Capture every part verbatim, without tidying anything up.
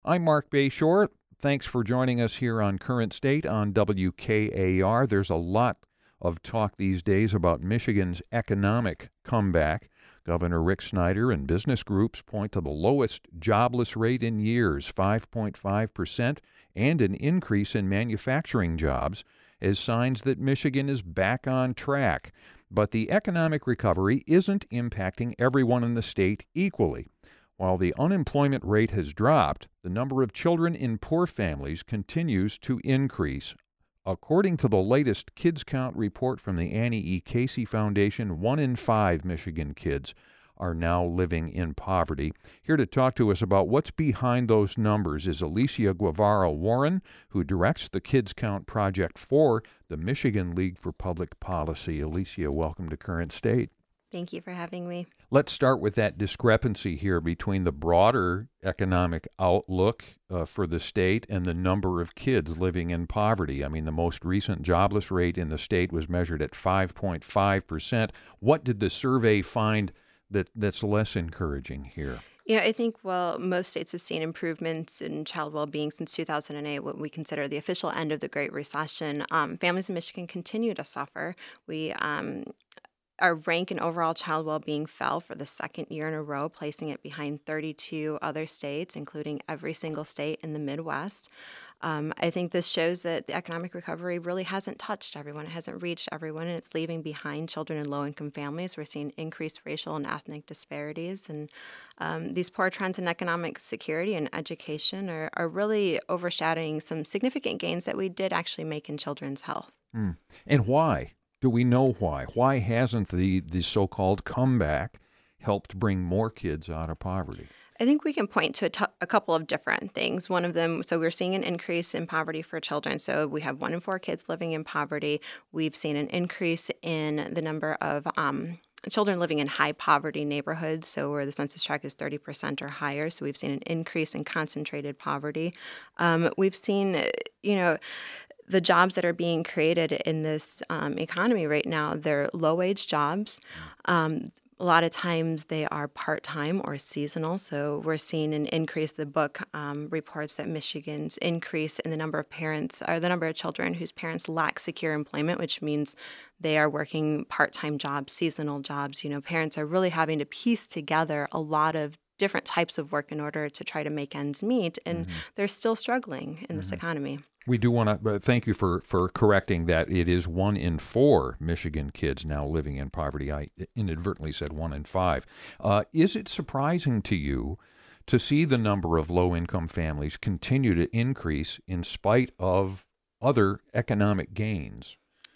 I'm Mark Bayshore. Thanks for joining us here on Current State on W K A R. There's a lot of talk these days about Michigan's economic comeback. Governor Rick Snyder and business groups point to the lowest jobless rate in years, five point five percent, and an increase in manufacturing jobs as signs that Michigan is back on track. But the economic recovery isn't impacting everyone in the state equally. While the unemployment rate has dropped, the number of children in poor families continues to increase. According to the latest Kids Count report from the Annie E. Casey Foundation, one in five Michigan kids are now living in poverty. Here to talk to us about what's behind those numbers is Alicia Guevara Warren, who directs the Kids Count project for the Michigan League for Public Policy. Alicia, welcome to Current State. Thank you for having me. Let's start with that discrepancy here between the broader economic outlook uh, for the state and the number of kids living in poverty. I mean, the most recent jobless rate in the state was measured at five point five percent. What did the survey find that, that's less encouraging here? You know, I think, well, most states have seen improvements in child well-being since two thousand eight, what we consider the official end of the Great Recession. Um, families in Michigan continue to suffer. We um, Our rank in overall child well-being fell for the second year in a row, placing it behind thirty-two other states, including every single state in the Midwest. Um, I think this shows that the economic recovery really hasn't touched everyone. It hasn't reached everyone, and it's leaving behind children in low-income families. We're seeing increased racial and ethnic disparities, and um, these poor trends in economic security and education are, are really overshadowing some significant gains that we did actually make in children's health. Mm. And why? Do we know why? Why hasn't the, the so-called comeback helped bring more kids out of poverty? I think we can point to a, t- a couple of different things. One of them, so we're seeing an increase in poverty for children. So we have one in four kids living in poverty. We've seen an increase in the number of um, children living in high poverty neighborhoods, so where the census tract is thirty percent or higher. So we've seen an increase in concentrated poverty. Um, we've seen, you know, the jobs that are being created in this um, economy right now, they're low-wage jobs. Um, a lot of times they are part-time or seasonal, so we're seeing an increase. The book um, reports that Michigan's increase in the number of parents, or the number of children whose parents lack secure employment, which means they are working part-time jobs, seasonal jobs. You know, parents are really having to piece together a lot of different types of work in order to try to make ends meet, and mm-hmm. they're still struggling in this mm-hmm. economy. We do want to uh, thank you for, for correcting that. It is one in four Michigan kids now living in poverty. I inadvertently said one in five. Uh, is it surprising to you to see the number of low-income families continue to increase in spite of other economic gains?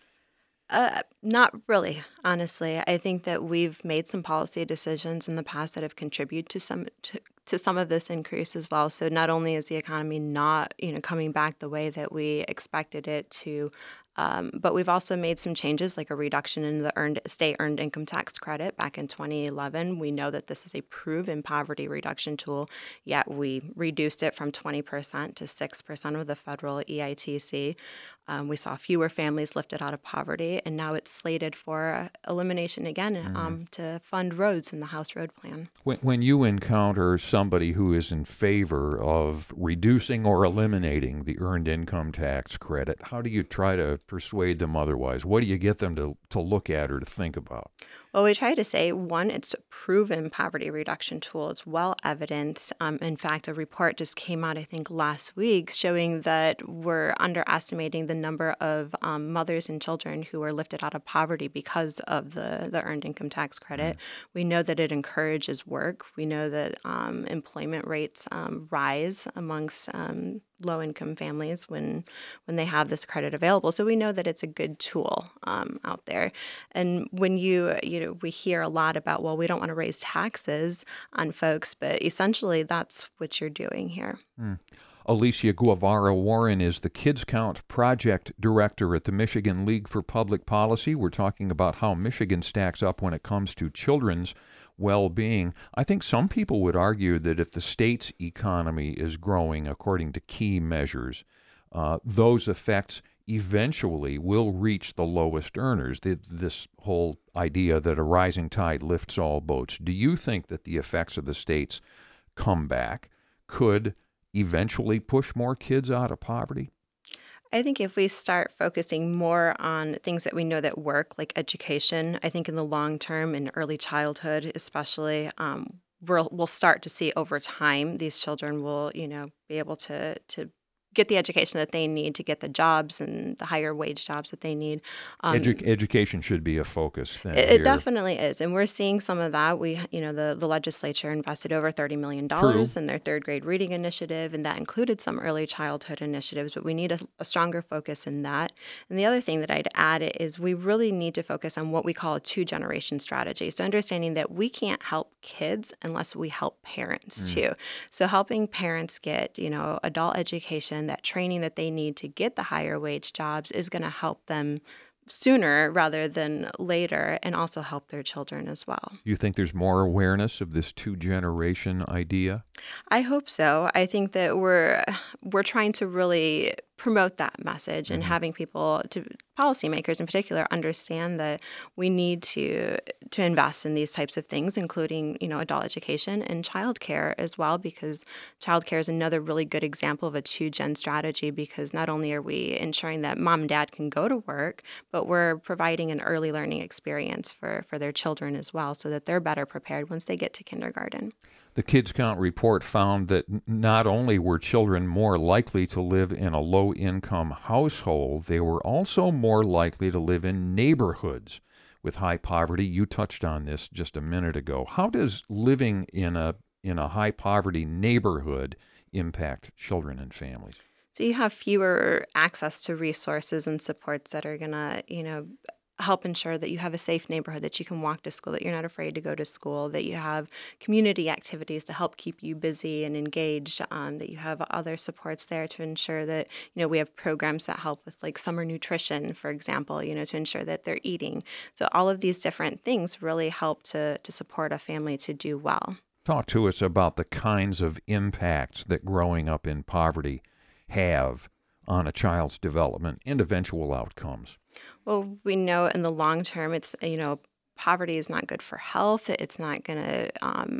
Uh, not really, honestly. I think that we've made some policy decisions in the past that have contributed to some to, to some of this increase as well. So not only is the economy not, you know, coming back the way that we expected it to, um, but we've also made some changes, like a reduction in the earned state earned income tax credit back in twenty eleven. We know that this is a proven poverty reduction tool, yet we reduced it from twenty percent to six percent of the federal E I T C. Um, we saw fewer families lifted out of poverty, and now it's slated for elimination again mm. um, to fund roads in the House Road Plan. When, when you encounter somebody who is in favor of reducing or eliminating the earned income tax credit, how do you try to persuade them otherwise? What do you get them to, to look at or to think about? Well, we try to say, one, it's a proven poverty reduction tool. It's well evidenced. Um, in fact, a report just came out, I think, last week showing that we're underestimating the number of um, mothers and children who are lifted out of poverty because of the, the earned income tax credit. Mm-hmm. We know that it encourages work. We know that um, employment rates um, rise amongst um, low-income families when when they have this credit available. So we know that it's a good tool um, out there. And when you, you know, we hear a lot about, well, we don't want to raise taxes on folks, but essentially that's what you're doing here. Mm. Alicia Guevara Warren is the Kids Count Project Director at the Michigan League for Public Policy. We're talking about how Michigan stacks up when it comes to children's well-being. I think some people would argue that if the state's economy is growing according to key measures, uh, those effects eventually will reach the lowest earners. The, this whole idea that a rising tide lifts all boats. Do you think that the effects of the state's comeback could eventually push more kids out of poverty? I think if we start focusing more on things that we know that work, like education, I think in the long term, in early childhood especially, um, we'll, we'll start to see over time these children will, you know, be able to to get the education that they need to get the jobs and the higher wage jobs that they need. Um, Edu- education should be a focus then It, here. it definitely is, and we're seeing some of that. We, you know, the the legislature invested over thirty million dollars True. in their third grade reading initiative, and that included some early childhood initiatives. But we need a, a stronger focus in that. And the other thing that I'd add is we really need to focus on what we call a two generation strategy. So understanding that we can't help kids unless we help parents too. So helping parents get, you know, adult education, that training that they need to get the higher wage jobs is going to help them sooner rather than later, and also help their children as well. You think there's more awareness of this two-generation idea? I hope so. I think that we're we're trying to really promote that message and having people, to policymakers in particular, understand that we need to to invest in these types of things, including, you know, adult education and childcare as well, because childcare is another really good example of a two-gen strategy, because not only are we ensuring that mom and dad can go to work, but we're providing an early learning experience for, for their children as well, so that they're better prepared once they get to kindergarten. The Kids Count report found that n- not only were children more likely to live in a low-income household, they were also more likely to live in neighborhoods with high poverty. You touched on this just a minute ago. How does living in a in a high poverty neighborhood impact children and families? So you have fewer access to resources and supports that are going to, you know, help ensure that you have a safe neighborhood, that you can walk to school, that you're not afraid to go to school, that you have community activities to help keep you busy and engaged, um, that you have other supports there to ensure that, you know, we have programs that help with like summer nutrition, for example, you know, to ensure that they're eating. So all of these different things really help to to support a family to do well. Talk to us about the kinds of impacts that growing up in poverty have on a child's development and eventual outcomes. Well, we know in the long term, it's, you know, poverty is not good for health. It's not going to um,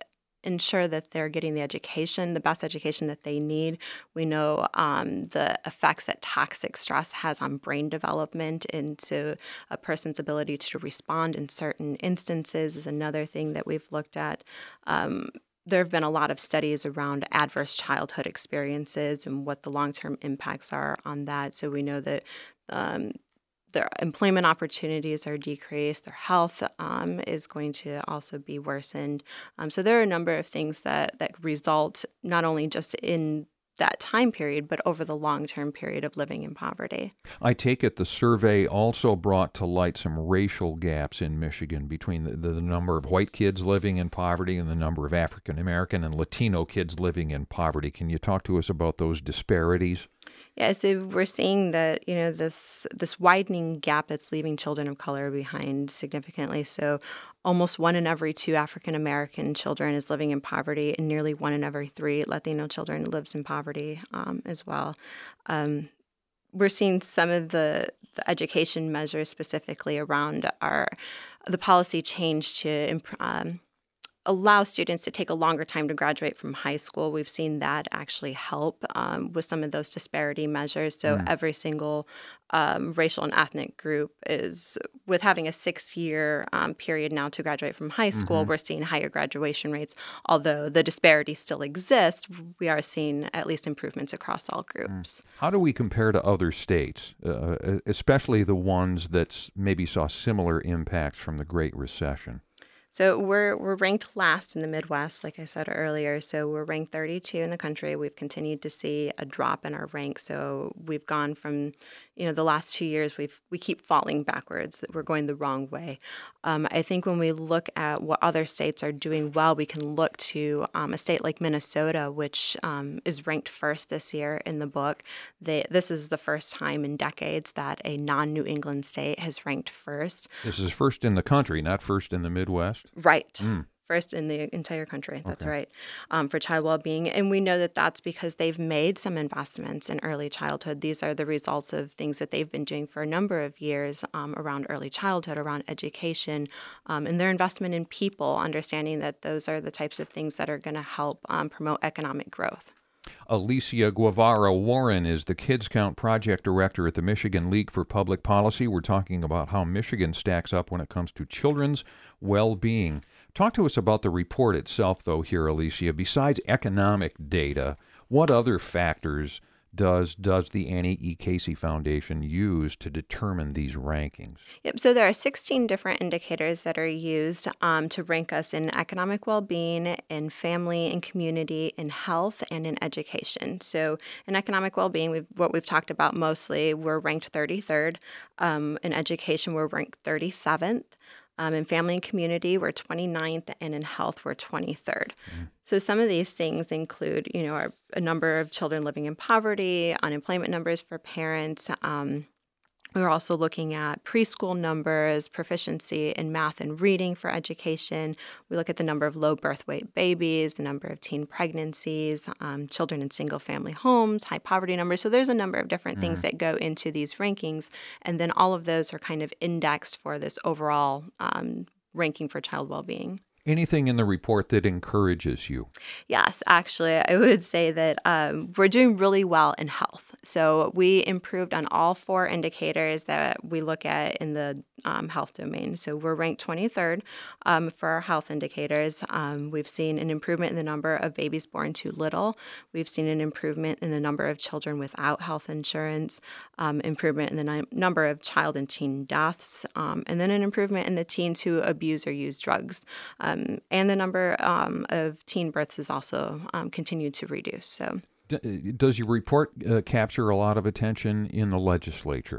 ensure that they're getting the education, the best education that they need. We know um, the effects that toxic stress has on brain development and to a person's ability to respond in certain instances is another thing that we've looked at. Um, There have been a lot of studies around adverse childhood experiences and what the long-term impacts are on that. So we know that um, their employment opportunities are decreased, their health um, is going to also be worsened. Um, so there are a number of things that that result not only just in that time period, but over the long-term period of living in poverty. I take it the survey also brought to light some racial gaps in Michigan between the, the number of white kids living in poverty and the number of African American and Latino kids living in poverty. Can you talk to us about those disparities? Yeah, so we're seeing that, you know, this this widening gap that's leaving children of color behind significantly. So almost one in every two African American children is living in poverty, and nearly one in every three Latino children lives in poverty um, as well. Um, we're seeing some of the, the education measures specifically around our the policy change to imp- um, allow students to take a longer time to graduate from high school. We've seen that actually help um, with some of those disparity measures. So Mm. every single um, racial and ethnic group is, with having a six-year um, period now to graduate from high school, Mm-hmm. we're seeing higher graduation rates. Although the disparity still exists, we are seeing at least improvements across all groups. How do we compare to other states, uh, especially the ones that s- maybe saw similar impacts from the Great Recession? So we're we're ranked last in the Midwest, like I said earlier. So we're ranked thirty-two in the country. We've continued to see a drop in our rank. So we've gone from, you know, the last two years, we've we keep falling backwards. That we're going the wrong way. Um, I think when we look at what other states are doing well, we can look to um, a state like Minnesota, which um, is ranked first this year in the book. They, this is the first time in decades that a non-New England state has ranked first. This is first in the country, not first in the Midwest. Right. Mm. First in the entire country. That's Okay. right. Um, for child well-being. And we know that that's because they've made some investments in early childhood. These are the results of things that they've been doing for a number of years um, around early childhood, around education, um, and their investment in people, understanding that those are the types of things that are going to help um, promote economic growth. Alicia Guevara Warren is the Kids Count Project Director at the Michigan League for Public Policy. We're talking about how Michigan stacks up when it comes to children's well-being. Talk to us about the report itself, though, here, Alicia. Besides economic data, what other factors does does the Annie E. Casey Foundation use to determine these rankings? Yep. So there are sixteen different indicators that are used um, to rank us in economic well-being, in family and community, in health, and in education. So in economic well-being, we've, what we've talked about mostly, we're ranked thirty-third. Um, in education, we're ranked thirty-seventh. Um, in family and community, we're twenty-ninth, and in health, we're twenty-third. Mm. So some of these things include, you know, our, a number of children living in poverty, unemployment numbers for parents. Um, we're also looking at preschool numbers, proficiency in math and reading for education. We look at the number of low birth weight babies, the number of teen pregnancies, um, children in single-family homes, high poverty numbers. So there's a number of different mm. things that go into these rankings, and then all of those are kind of indexed for this overall um, ranking for child well-being. Anything in the report that encourages you? Yes, actually, I would say that um, we're doing really well in health. So we improved on all four indicators that we look at in the um, health domain. So we're ranked twenty-third um, for our health indicators. Um, we've seen an improvement in the number of babies born too little. We've seen an improvement in the number of children without health insurance, um, improvement in the ni- number of child and teen deaths, um, and then an improvement in the teens who abuse or use drugs. Um, and the number um, of teen births has also um, continued to reduce. So. Does your report uh, capture a lot of attention in the legislature?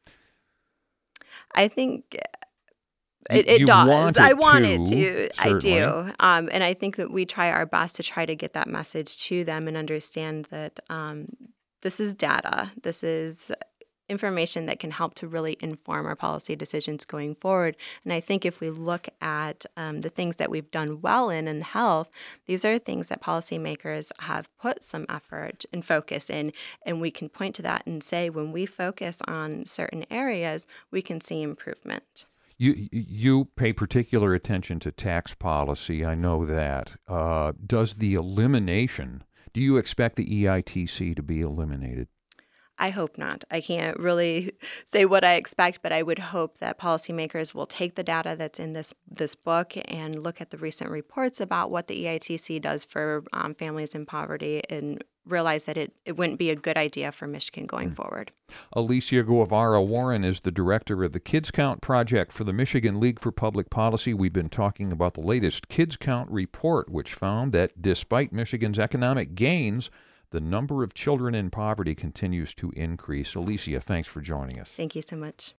I think it, it you does. Want it I want to, it to. certainly. I do. Um, and I think that we try our best to try to get that message to them and understand that um, this is data. This is information that can help to really inform our policy decisions going forward. And I think if we look at um, the things that we've done well in in health, these are things that policymakers have put some effort and focus in, and we can point to that and say when we focus on certain areas, we can see improvement. You you pay particular attention to tax policy. I know that. Uh, does the elimination, do you expect the E I T C to be eliminated? I hope not. I can't really say what I expect, but I would hope that policymakers will take the data that's in this this book and look at the recent reports about what the E I T C does for um, families in poverty and realize that it, it wouldn't be a good idea for Michigan going mm. forward. Alicia Guevara Warren is the director of the Kids Count Project for the Michigan League for Public Policy. We've been talking about the latest Kids Count report, which found that despite Michigan's economic gains, the number of children in poverty continues to increase. Alicia, thanks for joining us. Thank you so much.